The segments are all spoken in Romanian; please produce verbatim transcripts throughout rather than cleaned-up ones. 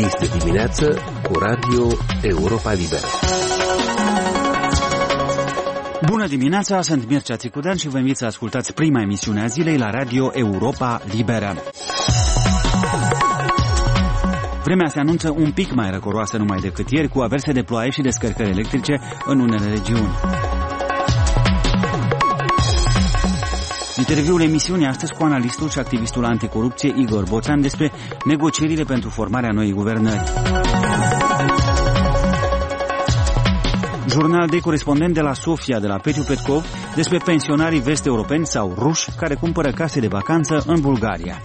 Este dimineață cu Radio Europa Liberă. Bună dimineața, sunt Mircea Țicudean și vă invit să ascultați prima emisiune a zilei la Radio Europa Liberă. Vremea se anunță un pic mai răcoroasă numai decât ieri, cu averse de ploaie și descărcări electrice în unele regiuni. Interviul emisiunii astăzi cu analistul și activistul anticorupție Igor Boțan despre negocierile pentru formarea noii guvernări. Jurnal de corespondent de la Sofia, de la Petiu Petkov, despre pensionarii vest-europeni sau ruși care cumpără case de vacanță în Bulgaria.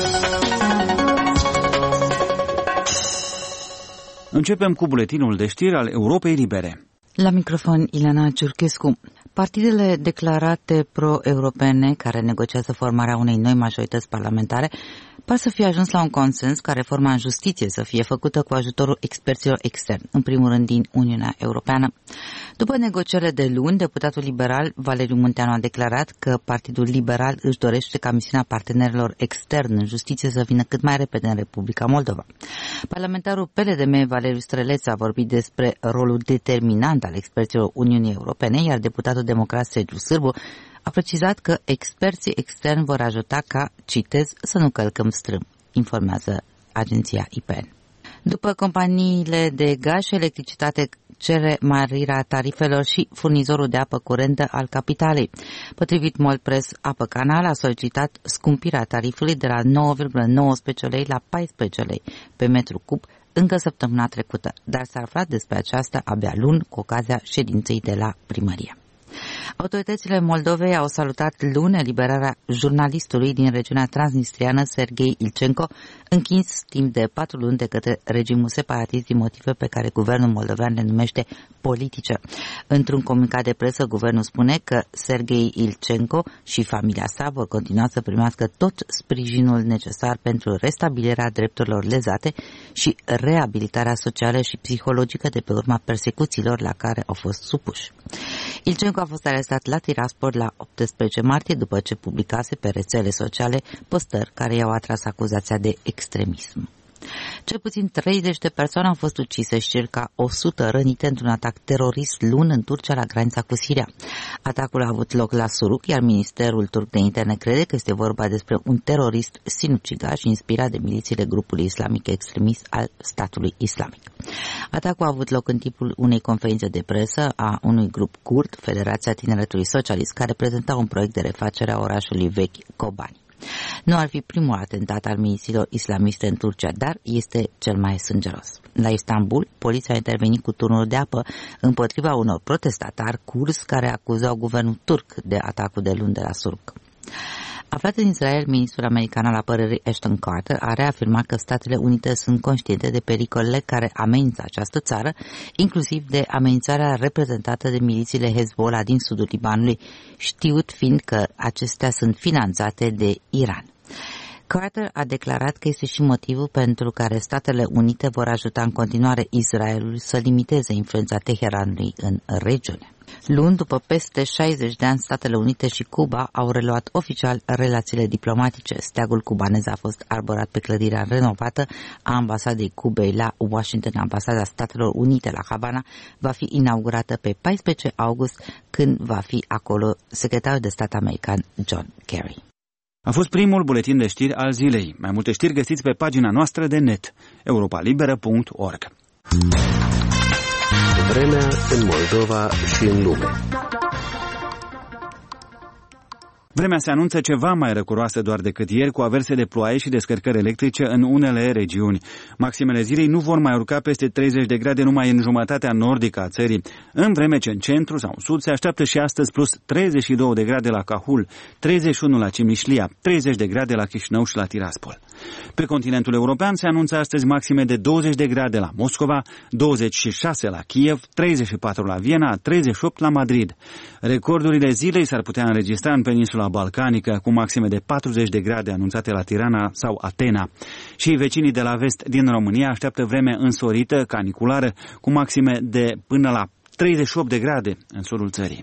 Începem cu buletinul de știri al Europei Libere. La microfon Ileana Ciurchescu. Partidele declarate pro-europene care negociază formarea unei noi majorități parlamentare par să fie ajuns la un consens ca reforma în justiție să fie făcută cu ajutorul experților externi, în primul rând din Uniunea Europeană. După negocierile de luni, deputatul liberal Valeriu Munteanu a declarat că Partidul Liberal își dorește ca misiunea partenerilor externi în justiție să vină cât mai repede în Republica Moldova. Parlamentarul P L D M Valeriu Străleț a vorbit despre rolul determinant al experților Uniunii Europene, iar deputatul democrat Sergiu Sârbu a precizat că experții externi vor ajuta ca, citez, să nu călcăm strâmb, informează agenția I P N. După companiile de gaz și electricitate cere mărirea tarifelor și furnizorul de apă curentă al capitalei. Potrivit Molpress, Apă Canal a solicitat scumpirea tarifului de la nouă virgulă nouăsprezece lei la paisprezece lei pe metru cub încă săptămâna trecută, dar s-a aflat despre aceasta abia luni cu ocazia ședinței de la primărie. Autoritățile Moldovei au salutat luni eliberarea jurnalistului din regiunea transnistriană Serghei Ilcenco, închis timp de patru luni de către regimul separatist din motive pe care guvernul moldovean le numește politice. Într-un comunicat de presă, guvernul spune că Serghei Ilcenco și familia sa vor continua să primească tot sprijinul necesar pentru restabilirea drepturilor lezate și reabilitarea socială și psihologică de pe urma persecuțiilor la care au fost supuși. Ilcenco a fost arestat la Tiraspol la optsprezece martie după ce publicase pe rețele sociale postări care i-au atras acuzația de extremism. Cel puțin treizeci de persoane au fost ucise și circa o sută rănite într-un atac terorist luni în Turcia la granița cu Siria. Atacul a avut loc la Suruk, iar Ministerul Turc de Interne crede că este vorba despre un terorist sinucigaș inspirat de milițiile grupului islamic extremist al statului islamic. Atacul a avut loc în timpul unei conferințe de presă a unui grup kurd, Federația Tineretului Socialist, care prezenta un proiect de refacere a orașului vechi Kobani. Nu ar fi primul atentat al milițiilor islamiste în Turcia, dar este cel mai sângeros. La Istanbul, poliția a intervenit cu turnuri de apă împotriva unor protestatari kurzi care acuzau guvernul turc de atacul de luni de la Surk. Aflat în Israel, ministrul american al apărării Ashton Carter a reafirmat că Statele Unite sunt conștiente de pericolele care amenință această țară, inclusiv de amenințarea reprezentată de milițiile Hezbollah din sudul Libanului, știut fiind că acestea sunt finanțate de Iran. Carter a declarat că este și motivul pentru care Statele Unite vor ajuta în continuare Israelul să limiteze influența Teheranului în regiune. Luni, după peste șaizeci de ani, Statele Unite și Cuba au reluat oficial relațiile diplomatice. Steagul cubanez a fost arborat pe clădirea renovată a ambasadei Cubei la Washington. Ambasada Statelor Unite la Havana va fi inaugurată pe paisprezece august, când va fi acolo secretarul de stat american John Kerry. A fost primul buletin de știri al zilei. Mai multe știri găsiți pe pagina noastră de net, europa liberă punct org. Vremea în Moldova și în lume. Vremea se anunță ceva mai răcoroasă doar decât ieri, cu averse de ploaie și descărcări electrice în unele regiuni. Maximele zilei nu vor mai urca peste treizeci de grade numai în jumătatea nordică a țării, în vreme ce în centru sau în sud se așteaptă și astăzi plus treizeci și două de grade la Cahul, treizeci și unu la Cimișlia, treizeci de grade la Chișinău și la Tiraspol. Pe continentul european se anunță astăzi maxime de douăzeci de grade la Moscova, douăzeci și șase la Kiev, treizeci și patru la Viena, treizeci și opt la Madrid. Recordurile zilei s-ar putea înregistra în peninsula balcanică, cu maxime de patruzeci de grade anunțate la Tirana sau Atena. Și vecinii de la vest din România așteaptă vreme însorită, caniculară, cu maxime de până la treizeci și opt de grade în sudul țării.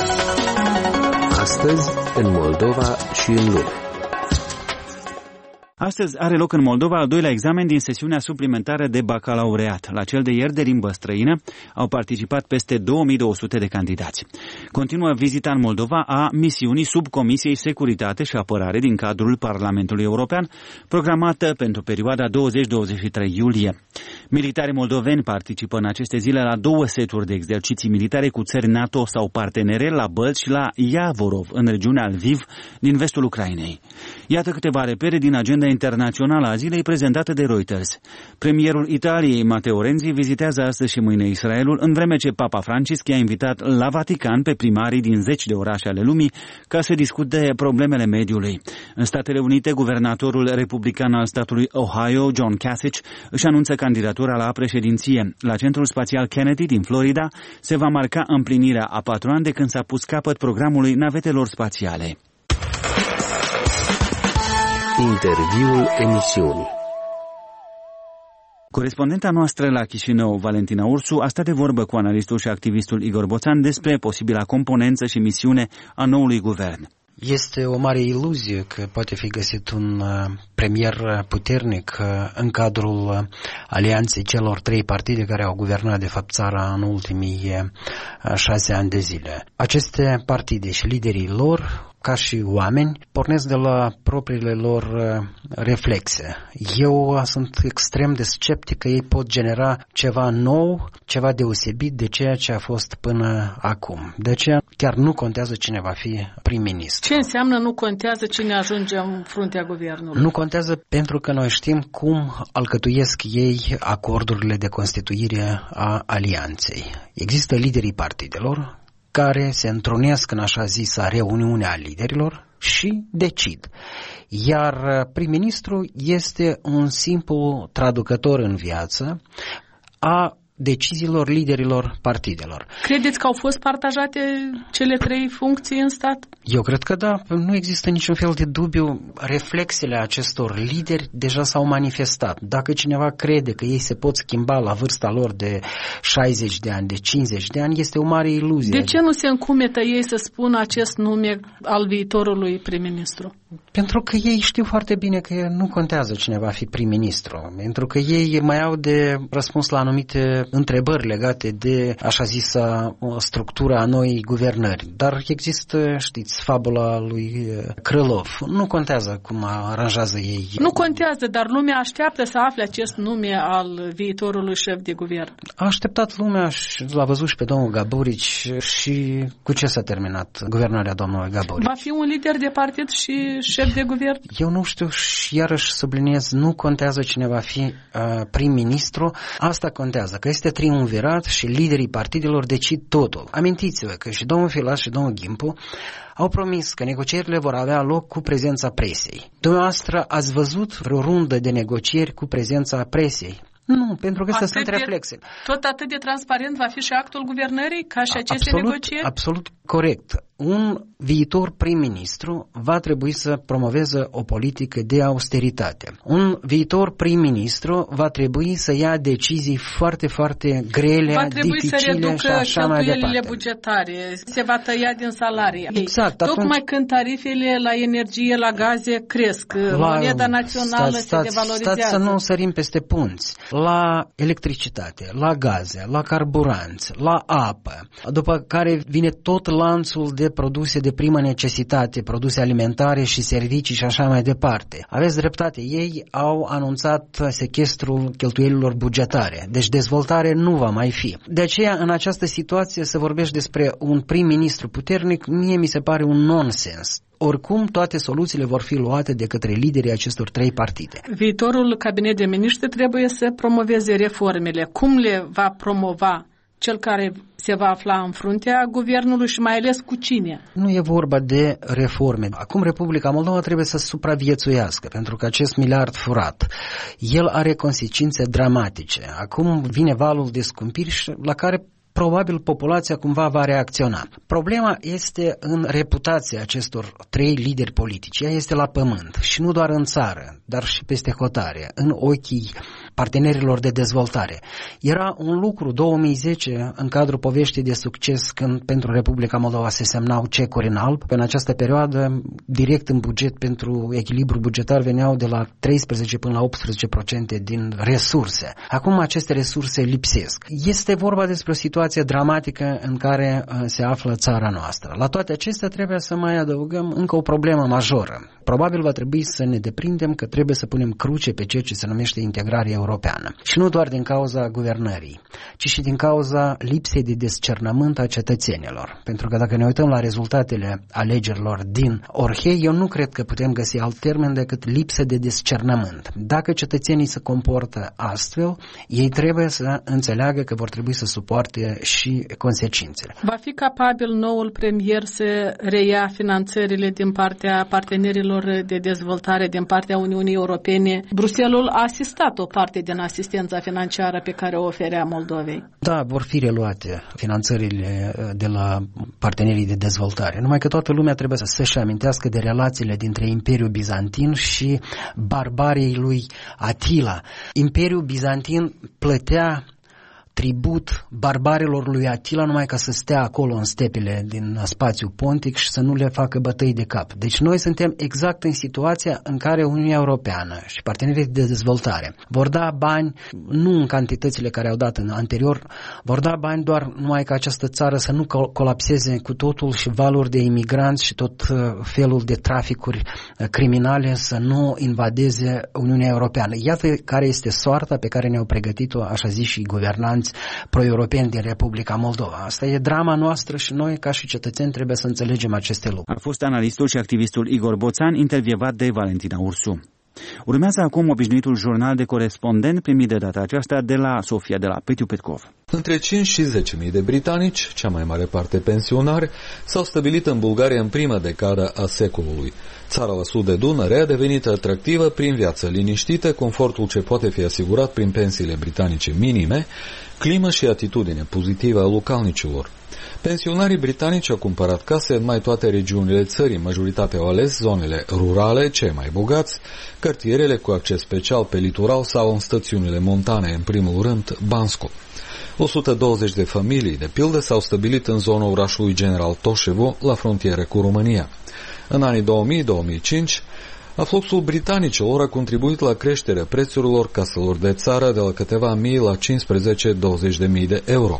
Astăzi, în Moldova și în lume. Astăzi are loc în Moldova al doilea examen din sesiunea suplimentară de bacalaureat. La cel de ieri de limbă străină au participat peste două mii două sute de candidați. Continuă vizita în Moldova a misiunii Subcomisiei Securitate și Apărare din cadrul Parlamentului European, programată pentru perioada douăzeci douăzeci și trei iulie. Militarii moldoveni participă în aceste zile la două seturi de exerciții militare cu țări NATO sau partenere la Bălți și la Iavorov, în regiunea Lviv, din vestul Ucrainei. Iată câteva repere din agenda internațională a zilei prezentată de Reuters. Premierul Italiei, Matteo Renzi, vizitează astăzi și mâine Israelul, în vreme ce Papa Francisc i-a invitat la Vatican pe primarii din zeci de orașe ale lumii ca să discute problemele mediului. În Statele Unite, guvernatorul republican al statului Ohio, John Kasich, își anunță candidatura la președinție. La Centrul Spațial Kennedy din Florida se va marca împlinirea a patru ani de când s-a pus capăt programului navetelor spațiale. Interviul emisiunii. Corespondenta noastră la Chișinău, Valentina Ursu, a stat de vorbă cu analistul și activistul Igor Boțan despre posibila componență și misiune a noului guvern. Este o mare iluzie că poate fi găsit un premier puternic în cadrul alianței celor trei partide care au guvernat de fapt țara în ultimii șase ani de zile. Aceste partide și liderii lor, ca și oameni, pornesc de la propriile lor reflexe. Eu sunt extrem de sceptic că ei pot genera ceva nou, ceva deosebit de ceea ce a fost până acum. De aceea chiar nu contează cine va fi prim-ministru. Ce înseamnă nu contează cine ajunge în fruntea guvernului? Nu contează pentru că noi știm cum alcătuiesc ei acordurile de constituire a alianței. Există liderii partidelor care se întrunesc în așa zisa reuniune a liderilor și decid. Iar prim-ministru este un simplu traducător în viață a deciziilor liderilor partidelor. Credeți că au fost partajate cele trei funcții în stat? Eu cred că da, nu există niciun fel de dubiu. Reflexele acestor lideri deja s-au manifestat. Dacă cineva crede că ei se pot schimba la vârsta lor de șaizeci de ani, de cincizeci de ani, este o mare iluzie. De ce nu se încumetă ei să spună acest nume al viitorului prim-ministru? Pentru că ei știu foarte bine că nu contează cine va fi prim-ministru. Pentru că ei mai au de răspuns la anumite întrebări legate de, așa zisa, structura noii guvernări. Dar există, știți, fabula lui Krylov. Nu contează cum aranjează ei. Nu contează, dar lumea așteaptă să afle acest nume al viitorului șef de guvern. A așteptat lumea și l-a văzut și pe domnul Gaburici. Și cu ce s-a terminat guvernarea domnului Gaburici? Va fi un lider de partid și șef de guvern? Eu nu știu și iarăși subliniez, nu contează cine va fi uh, prim-ministru. Asta contează, că este triumvirat și liderii partidelor decid totul. Amintiți-vă că și domnul Filat și domnul Gimpu au promis că negocierile vor avea loc cu prezența presei. Dumneavoastră ați văzut vreo rundă de negocieri cu prezența presei? Nu, pentru că astea sunt reflexe. Tot atât de transparent va fi și actul guvernării ca și aceste absolut, negocieri? Absolut corect. Un viitor prim-ministru va trebui să promoveze o politică de austeritate. Un viitor prim-ministru va trebui să ia decizii foarte, foarte grele, va trebui dificile să și așa mai departe. cheltuielile bugetare, se va tăia din salarii. Exact. Tocmai atunci, când tarifele la energie, la gaze cresc, la, moneda națională stați, stați, se devalorizează. Stați să nu sărim peste punți. La electricitate, la gaze, la carburanți, la apă, după care vine tot lanțul de produse de primă necesitate, produse alimentare și servicii și așa mai departe. Aveți dreptate, ei au anunțat sechestrul cheltuielilor bugetare, deci dezvoltare nu va mai fi. De aceea, în această situație, să vorbești despre un prim-ministru puternic, mie mi se pare un nonsens. Oricum, toate soluțiile vor fi luate de către liderii acestor trei partide. Viitorul cabinet de miniștri trebuie să promoveze reformele. Cum le va promova cel care se va afla în fruntea guvernului și mai ales cu cine? Nu e vorba de reforme. Acum Republica Moldova trebuie să supraviețuiască, pentru că acest miliard furat, el are consecințe dramatice. Acum vine valul de scumpiri la care probabil populația cumva va reacționa. Problema este în reputația acestor trei lideri politici. Ea este la pământ și nu doar în țară. dar și peste hotare, în ochii partenerilor de dezvoltare. Era un lucru, două mii zece, în cadrul poveștii de succes, când pentru Republica Moldova se semnau cecuri în alb. În această perioadă, direct în buget, pentru echilibru bugetar, veneau de la treisprezece până la optsprezece la sută din resurse. Acum aceste resurse lipsesc. Este vorba despre o situație dramatică în care se află țara noastră. La toate acestea trebuie să mai adăugăm încă o problemă majoră. Probabil va trebui să ne deprindem că trebuie să punem cruce pe ceea ce se numește integrare europeană. Și nu doar din cauza guvernării, ci și din cauza lipsei de discernământ a cetățenilor. Pentru că dacă ne uităm la rezultatele alegerilor din Orhei, eu nu cred că putem găsi alt termen decât lipsă de discernământ. Dacă cetățenii se comportă astfel, ei trebuie să înțeleagă că vor trebui să suporte și consecințele. Va fi capabil noul premier să reia finanțările din partea partenerilor de dezvoltare, din partea Uniunii Europene? Bruxelles a asistat o parte din asistența financiară pe care o oferea Moldovei. Da, vor fi reluate finanțările de la partenerii de dezvoltare. Numai că toată lumea trebuie să se amintească de relațiile dintre Imperiul Bizantin și barbarii lui Atila. Imperiul Bizantin plătea tribut barbarilor lui Atila numai ca să stea acolo în stepele din spațiul pontic și să nu le facă bătăi de cap. Deci noi suntem exact în situația în care Uniunea Europeană și partenerii de dezvoltare vor da bani, nu în cantitățile care au dat în anterior, vor da bani doar numai ca această țară să nu colapseze cu totul și valuri de imigranți și tot felul de traficuri criminale să nu invadeze Uniunea Europeană. Iată care este soarta pe care ne-au pregătit-o, așa zis, și guvernanți pro-europeni din Republica Moldova. Asta e drama noastră și noi, ca și cetățeni, trebuie să înțelegem aceste lucruri. A fost analistul și activistul Igor Boțan, intervievat de Valentina Ursu. Urmează acum obișnuitul jurnal de corespondent primit de data aceasta de la Sofia, de la Petiu Petkov. Între cinci și zece mii de britanici, cea mai mare parte pensionari, s-au stabilit în Bulgaria în prima decadă a secolului. Țara la sud de Dunăre a devenit atractivă prin viață liniștită, confortul ce poate fi asigurat prin pensiile britanice minime, climă și atitudine pozitivă a localnicilor. Pensionarii britanici au cumpărat case în mai toate regiunile țării, majoritatea au ales zonele rurale, cei mai bogați, cartierele cu acces special pe litoral sau în stațiunile montane, în primul rând Bansko. o sută douăzeci de familii, de pildă, s-au stabilit în zona orașului General Toșevo, la frontieră cu România. În anii două mii - două mii cinci, afluxul britanicilor a contribuit la creșterea prețurilor caselor de țară de la câteva mii la cincisprezece - douăzeci de mii de euro.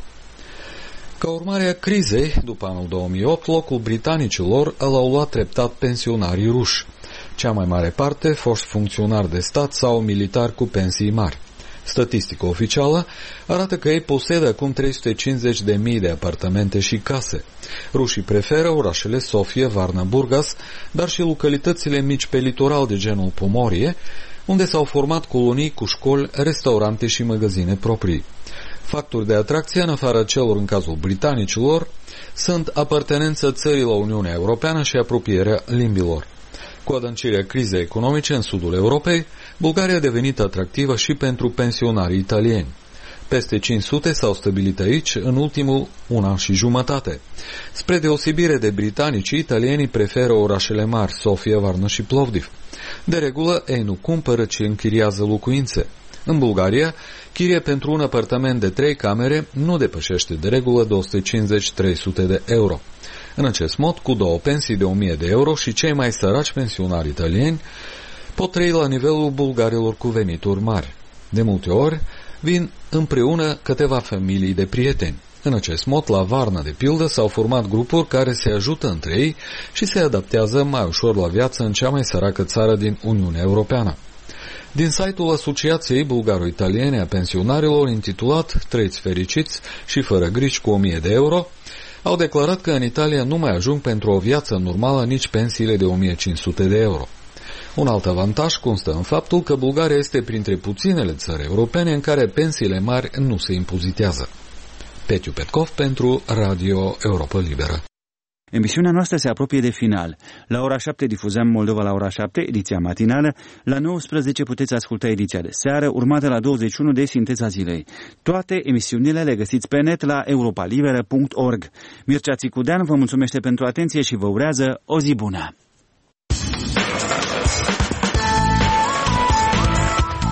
Ca urmare a crizei, după anul două mii opt, locul britanicilor l-au luat treptat pensionarii ruși, cea mai mare parte foști funcționari de stat sau militari cu pensii mari. Statistica oficială arată că ei posedă acum trei sute cincizeci de mii de apartamente și case. Rușii preferă orașele Sofia, Varna, Burgas, dar și localitățile mici pe litoral de genul Pomorie, unde s-au format colonii cu școli, restaurante și magazine proprii. Factori de atracție, în afara celor în cazul britanicilor, sunt apartenența țării la Uniunea Europeană și apropierea limbilor. Cu adâncirea crizei economice în sudul Europei, Bulgaria a devenit atractivă și pentru pensionarii italieni. Peste cinci sute s-au stabilit aici în ultimul un an și jumătate. Spre deosebire de britanici, italienii preferă orașele mari, Sofia, Varna și Plovdiv. De regulă, ei nu cumpără, ci închiriază locuințe. În Bulgaria, chiria pentru un apartament de trei camere nu depășește de regulă două sute cincizeci - trei sute de euro. În acest mod, cu două pensii de o mie de euro și cei mai săraci pensionari italieni pot trăi la nivelul bulgarilor cu venituri mari. De multe ori, vin împreună câteva familii de prieteni. În acest mod, la Varna, de pildă, s-au format grupuri care se ajută între ei și se adaptează mai ușor la viață în cea mai săracă țară din Uniunea Europeană. Din site-ul Asociației Bulgaro-Italiene a Pensionarilor, intitulat Trăiți fericiți și fără griji cu o mie de euro, au declarat că în Italia nu mai ajung pentru o viață normală nici pensiile de o mie cinci sute de euro. Un alt avantaj constă în faptul că Bulgaria este printre puținele țări europene în care pensiile mari nu se impozitează. Petiu Petkov pentru Radio Europa Liberă. Emisiunea noastră se apropie de final. La ora șapte difuzăm Moldova la ora șapte, ediția matinală. La nouăsprezece puteți asculta ediția de seară, urmată la douăzeci și unu de Sinteza Zilei. Toate emisiunile le găsiți pe net la europa liberă punct org. Mircea Țicudean vă mulțumește pentru atenție și vă urează o zi bună!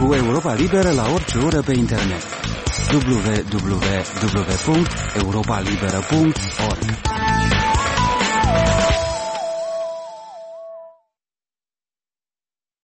cu Europa Liberă la orice oră pe internet. w w w punct europa liberă punct org